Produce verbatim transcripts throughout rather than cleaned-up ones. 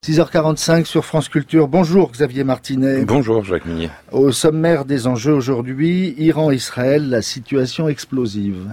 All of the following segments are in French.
six heures quarante-cinq sur France Culture. Bonjour Xavier Martinet. Bonjour Jacques Minier. Au sommaire des enjeux aujourd'hui, Iran-Israël, la situation explosive.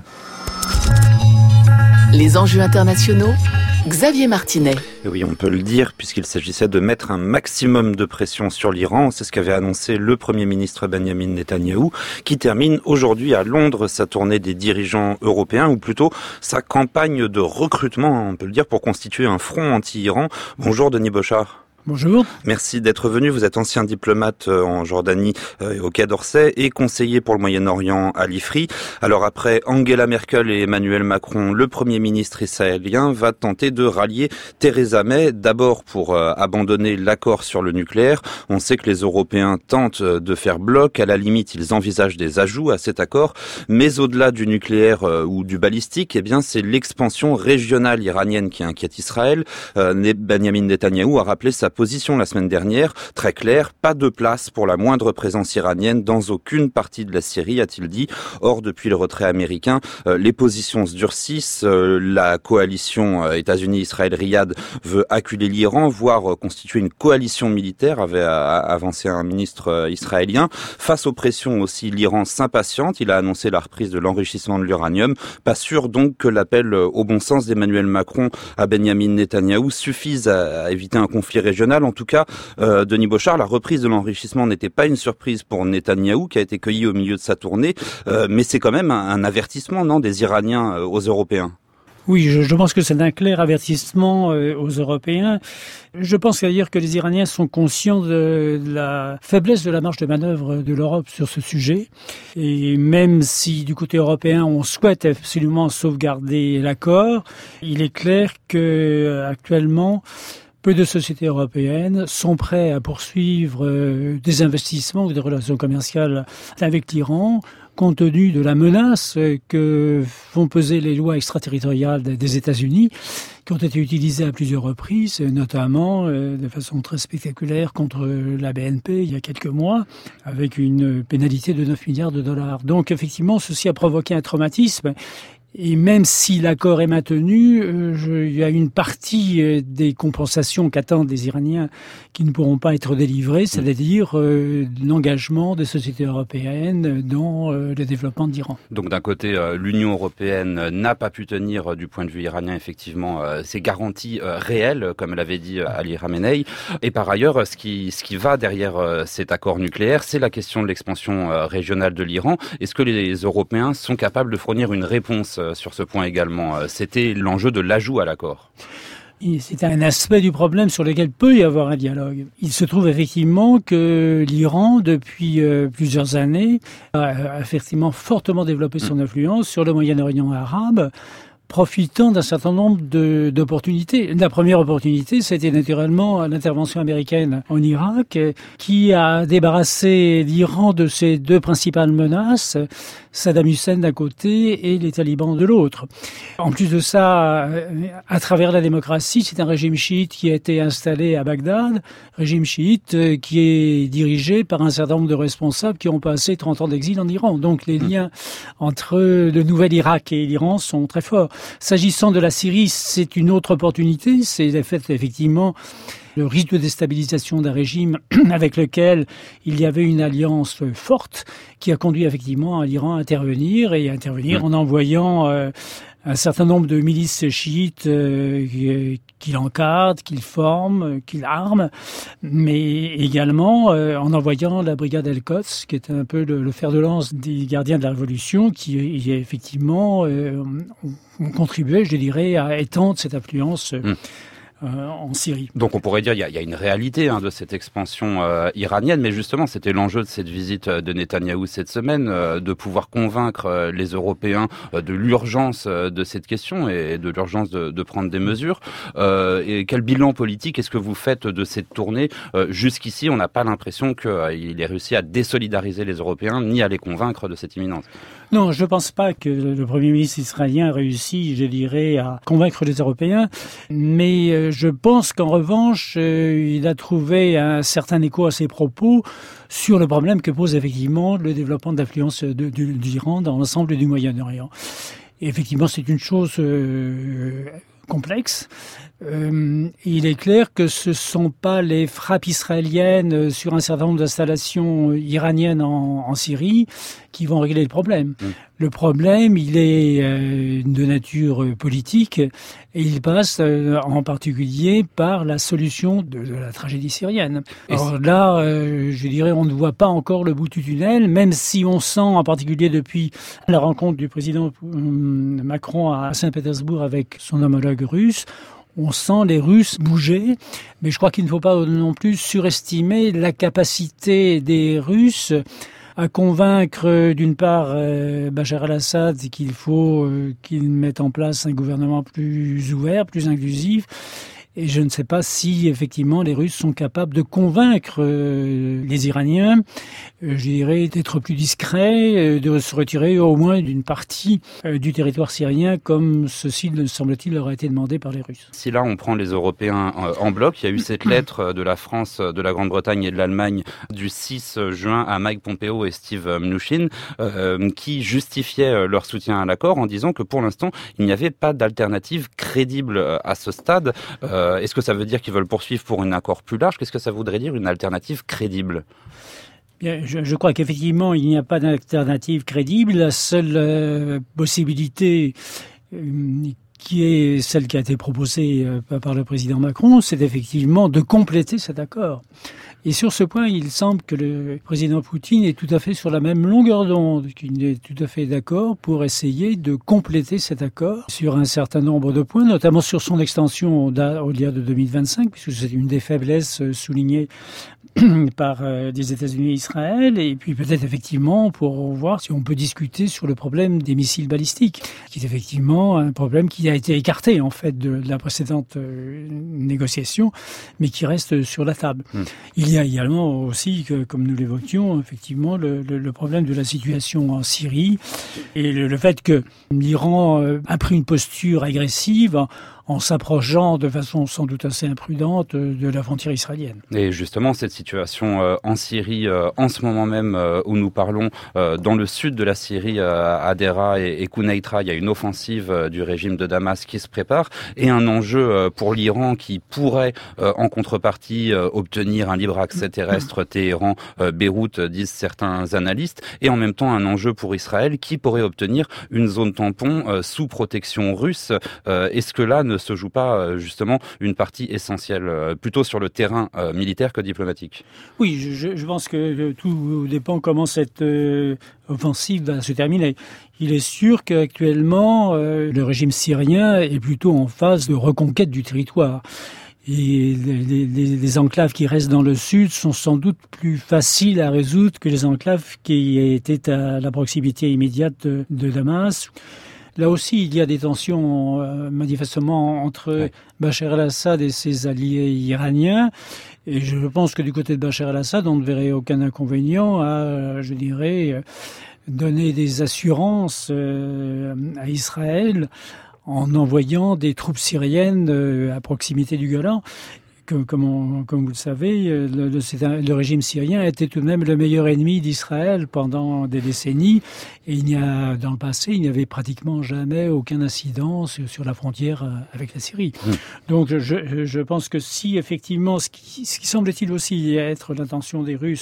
Les enjeux internationaux, Xavier Martinet. Oui, on peut le dire, puisqu'il s'agissait de mettre un maximum de pression sur l'Iran. C'est ce qu'avait annoncé le Premier ministre Benyamin Netanyahou, qui termine aujourd'hui à Londres sa tournée des dirigeants européens, ou plutôt sa campagne de recrutement, on peut le dire, pour constituer un front anti-Iran. Bonjour Denis Bochart. Bonjour. Merci d'être venu. Vous êtes ancien diplomate en Jordanie et au Quai d'Orsay et conseiller pour le Moyen-Orient à l'I F R I. Alors après Angela Merkel et Emmanuel Macron, le Premier ministre israélien va tenter de rallier Theresa May, d'abord pour euh, abandonner l'accord sur le nucléaire. On sait que les Européens tentent de faire bloc. À la limite, ils envisagent des ajouts à cet accord. Mais au-delà du nucléaire euh, ou du balistique, eh bien, c'est l'expansion régionale iranienne qui inquiète Israël. Euh, Benyamin Netanyahou a rappelé sa position la semaine dernière, très claire, pas de place pour la moindre présence iranienne dans aucune partie de la Syrie, a-t-il dit. Or, depuis le retrait américain, euh, les positions se durcissent. Euh, la coalition euh, États-Unis-Israël-Riyad veut acculer l'Iran, voire euh, constituer une coalition militaire, avait euh, avancé un ministre euh, israélien. Face aux pressions aussi, l'Iran s'impatiente. Il a annoncé la reprise de l'enrichissement de l'uranium. Pas sûr donc que l'appel euh, au bon sens d'Emmanuel Macron à Benyamin Netanyahou suffise à, à éviter un conflit régional. En tout cas, euh, Denis Bochart, la reprise de l'enrichissement n'était pas une surprise pour Netanyahou, qui a été cueilli au milieu de sa tournée, euh, mais c'est quand même un, un avertissement, non, des Iraniens euh, aux Européens. Oui, je, je pense que c'est un clair avertissement euh, aux Européens. Je pense d'ailleurs que les Iraniens sont conscients de, de la faiblesse de la marge de manœuvre de l'Europe sur ce sujet. Et même si du côté européen, on souhaite absolument sauvegarder l'accord, il est clair que actuellement, peu de sociétés européennes sont prêtes à poursuivre euh, des investissements ou des relations commerciales avec l'Iran, compte tenu de la menace que font peser les lois extraterritoriales des États-Unis, qui ont été utilisées à plusieurs reprises, notamment euh, de façon très spectaculaire contre la B N P il y a quelques mois, avec une pénalité de neuf milliards de dollars. Donc effectivement, ceci a provoqué un traumatisme. Et même si l'accord est maintenu, euh, je, il y a une partie euh, des compensations qu'attendent les Iraniens qui ne pourront pas être délivrées, c'est-à-dire euh, l'engagement des sociétés européennes dans euh, le développement de l'Iran. Donc d'un côté, euh, l'Union européenne n'a pas pu tenir, euh, du point de vue iranien, effectivement, euh, ses garanties euh, réelles, comme l'avait dit euh, Ali Khamenei. Et par ailleurs, ce qui, ce qui va derrière euh, cet accord nucléaire, c'est la question de l'expansion euh, régionale de l'Iran. Est-ce que les Européens sont capables de fournir une réponse sur ce point également? C'était l'enjeu de l'ajout à l'accord. C'est un aspect du problème sur lequel peut y avoir un dialogue. Il se trouve effectivement que l'Iran, depuis euh, plusieurs années, a effectivement fortement développé son influence sur le Moyen-Orient arabe, profitant d'un certain nombre de, d'opportunités. La première opportunité, c'était naturellement l'intervention américaine en Irak, qui a débarrassé l'Iran de ses deux principales menaces, Saddam Hussein d'un côté et les talibans de l'autre. En plus de ça, à travers la démocratie, c'est un régime chiite qui a été installé à Bagdad, régime chiite qui est dirigé par un certain nombre de responsables qui ont passé trente ans d'exil en Iran. Donc les liens entre le nouvel Irak et l'Iran sont très forts. S'agissant de la Syrie, c'est une autre opportunité. C'est le fait, effectivement, le risque de déstabilisation d'un régime avec lequel il y avait une alliance forte qui a conduit effectivement à l'Iran à intervenir et à intervenir en envoyant euh, un certain nombre de milices chiites euh, qu'il encadre, qu'il forme, qu'il arme, mais également euh, en envoyant la brigade El-Quds, qui est un peu le, le fer de lance des gardiens de la Révolution, qui, qui effectivement euh, ont contribué, je dirais, à étendre cette influence euh, mmh. Euh, en Syrie. Donc on pourrait dire qu'il y, y a une réalité hein, de cette expansion euh, iranienne, mais justement c'était l'enjeu de cette visite de Netanyahou cette semaine, euh, de pouvoir convaincre euh, les Européens euh, de l'urgence euh, de cette question et de l'urgence de, de prendre des mesures. Euh, et quel bilan politique est-ce que vous faites de cette tournée? euh, Jusqu'ici, on n'a pas l'impression qu'il euh, ait réussi à désolidariser les Européens ni à les convaincre de cette imminence. Non, je ne pense pas que le Premier ministre israélien a réussi, je dirais, à convaincre les Européens, mais euh, je pense qu'en revanche, euh, il a trouvé un certain écho à ses propos sur le problème que pose effectivement le développement de l'influence de, de, de l'Iran dans l'ensemble du Moyen-Orient. Et effectivement, c'est une chose euh, complexe. Euh, il est clair que ce sont pas les frappes israéliennes sur un certain nombre d'installations iraniennes en, en Syrie qui vont régler le problème. Mmh. Le problème, il est euh, de nature politique et il passe euh, en particulier par la solution de, de la tragédie syrienne. Et Alors là, euh, je dirais, on ne voit pas encore le bout du tunnel, même si on sent, en particulier depuis la rencontre du président Macron à Saint-Pétersbourg avec son homologue russe, on sent les Russes bouger, mais je crois qu'il ne faut pas non plus surestimer la capacité des Russes à convaincre d'une part euh, Bachar el-Assad qu'il faut euh, qu'il mette en place un gouvernement plus ouvert, plus inclusif. Et je ne sais pas si, effectivement, les Russes sont capables de convaincre euh, les Iraniens, euh, je dirais, d'être plus discrets, euh, de se retirer au moins d'une partie euh, du territoire syrien, comme ceci, semble-t-il, leur a été demandé par les Russes. Si là, on prend les Européens euh, en bloc, il y a eu cette lettre de la France, de la Grande-Bretagne et de l'Allemagne du six juin à Mike Pompeo et Steve Mnuchin, euh, qui justifiaient leur soutien à l'accord en disant que, pour l'instant, il n'y avait pas d'alternative crédible à ce stade. Euh, Est-ce que ça veut dire qu'ils veulent poursuivre pour un accord plus large ? Qu'est-ce que ça voudrait dire une alternative crédible ? Bien, je, je crois qu'effectivement, il n'y a pas d'alternative crédible. La seule euh, possibilité euh, qui est celle qui a été proposée euh, par le président Macron, c'est effectivement de compléter cet accord. Et sur ce point, il semble que le président Poutine est tout à fait sur la même longueur d'onde, qu'il est tout à fait d'accord pour essayer de compléter cet accord sur un certain nombre de points, notamment sur son extension au-delà de deux mille vingt-cinq, puisque c'est une des faiblesses soulignées par euh, des États-Unis et Israël, et puis peut-être effectivement pour voir si on peut discuter sur le problème des missiles balistiques, qui est effectivement un problème qui a été écarté en fait de, de la précédente euh, négociation, mais qui reste sur la table. Mmh. Il y a également aussi, que, comme nous l'évoquions, effectivement le, le, le problème de la situation en Syrie et le, le fait que l'Iran euh, a pris une posture agressive en, en s'approchant de façon sans doute assez imprudente de la frontière israélienne. Et justement, cette situation euh, en Syrie, euh, en ce moment même euh, où nous parlons, euh, dans le sud de la Syrie, euh, à Dera et, et Kouneitra, il y a une offensive euh, du régime de Damas qui se prépare, et un enjeu euh, pour l'Iran qui pourrait, euh, en contrepartie, euh, obtenir un libre accès terrestre Téhéran-Beyrouth, euh, disent certains analystes, et en même temps un enjeu pour Israël qui pourrait obtenir une zone tampon euh, sous protection russe. Euh, est-ce que là ne se joue pas justement une partie essentielle, plutôt sur le terrain euh, militaire que diplomatique? Oui, je, je pense que tout dépend comment cette euh, offensive va se terminer. Il est sûr qu'actuellement, euh, le régime syrien est plutôt en phase de reconquête du territoire. Et les, les, les enclaves qui restent dans le sud sont sans doute plus faciles à résoudre que les enclaves qui étaient à la proximité immédiate de, de Damas. Là aussi, il y a des tensions euh, manifestement entre ouais. Bachar el-Assad et ses alliés iraniens. Et je pense que du côté de Bachar el-Assad, on ne verrait aucun inconvénient à, je dirais, donner des assurances euh, à Israël en envoyant des troupes syriennes euh, à proximité du Golan. Comme, comme, on, comme vous le savez, le, le, le régime syrien était tout de même le meilleur ennemi d'Israël pendant des décennies. Et il y a, dans le passé, il n'y avait pratiquement jamais aucun incident sur, sur la frontière avec la Syrie. Mmh. Donc, je, je pense que si effectivement, ce qui, ce qui semble-t-il aussi être l'intention des Russes,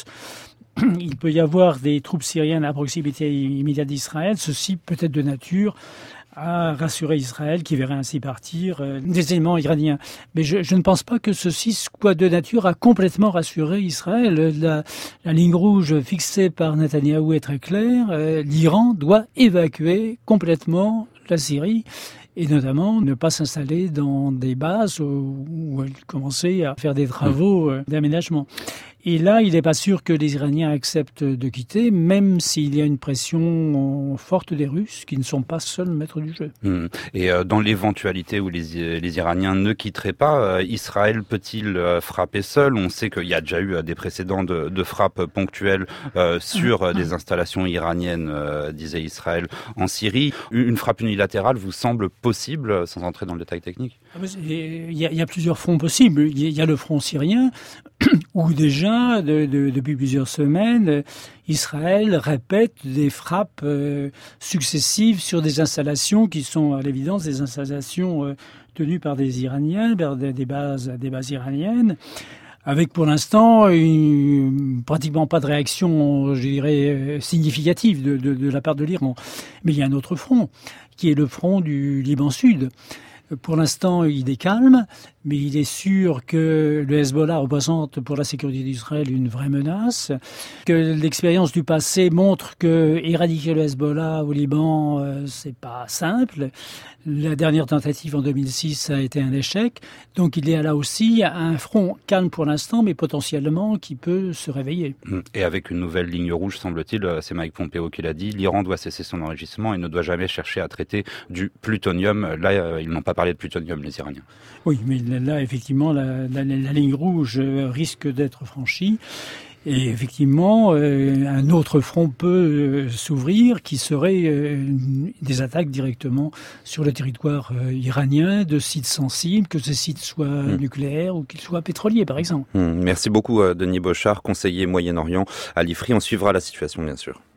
il peut y avoir des troupes syriennes à proximité immédiate d'Israël, ceci peut être de nature à rassurer Israël, qui verrait ainsi partir euh, des éléments iraniens. Mais je, je ne pense pas que ceci soit de nature à complètement rassurer Israël. La, la ligne rouge fixée par Netanyahou est très claire. Euh, L'Iran doit évacuer complètement la Syrie et notamment ne pas s'installer dans des bases où, où elle commençait à faire des travaux euh, d'aménagement. Et là, il n'est pas sûr que les Iraniens acceptent de quitter, même s'il y a une pression forte des Russes, qui ne sont pas seuls maîtres du jeu. Mmh. Et euh, dans l'éventualité où les, les Iraniens ne quitteraient pas, euh, Israël peut-il euh, frapper seul? On sait qu'il y a déjà eu euh, des précédents de, de frappes ponctuelles euh, sur euh, des installations iraniennes, euh, disait Israël, en Syrie. Une frappe unilatérale vous semble possible, sans entrer dans le détail technique? Il y a, il y a plusieurs fronts possibles. Il y a le front syrien, où déjà, de, de, depuis plusieurs semaines, Israël répète des frappes euh, successives sur des installations qui sont à l'évidence des installations euh, tenues par des Iraniens, vers des bases, des bases iraniennes, avec pour l'instant une, pratiquement pas de réaction, je dirais, significative de, de, de la part de l'Iran. Mais il y a un autre front, qui est le front du Liban Sud. Pour l'instant, il est calme, mais il est sûr que le Hezbollah représente pour la sécurité d'Israël une vraie menace, que l'expérience du passé montre que éradiquer le Hezbollah au Liban, euh, c'est pas simple. La dernière tentative en deux mille six a été un échec. Donc il y a là aussi un front calme pour l'instant, mais potentiellement qui peut se réveiller. Et avec une nouvelle ligne rouge, semble-t-il, c'est Mike Pompeo qui l'a dit, l'Iran doit cesser son enrichissement et ne doit jamais chercher à traiter du plutonium. Là, ils n'ont pas parlé de plutonium, les Iraniens. Oui, mais là, effectivement, la, la, la ligne rouge risque d'être franchie. Et effectivement, euh, un autre front peut euh, s'ouvrir, qui serait euh, des attaques directement sur le territoire euh, iranien de sites sensibles, que ces sites soient mmh. nucléaires ou qu'ils soient pétroliers, par exemple. Mmh. Merci beaucoup, Denis Bochart, conseiller Moyen-Orient à l'I F R I. On suivra la situation, bien sûr.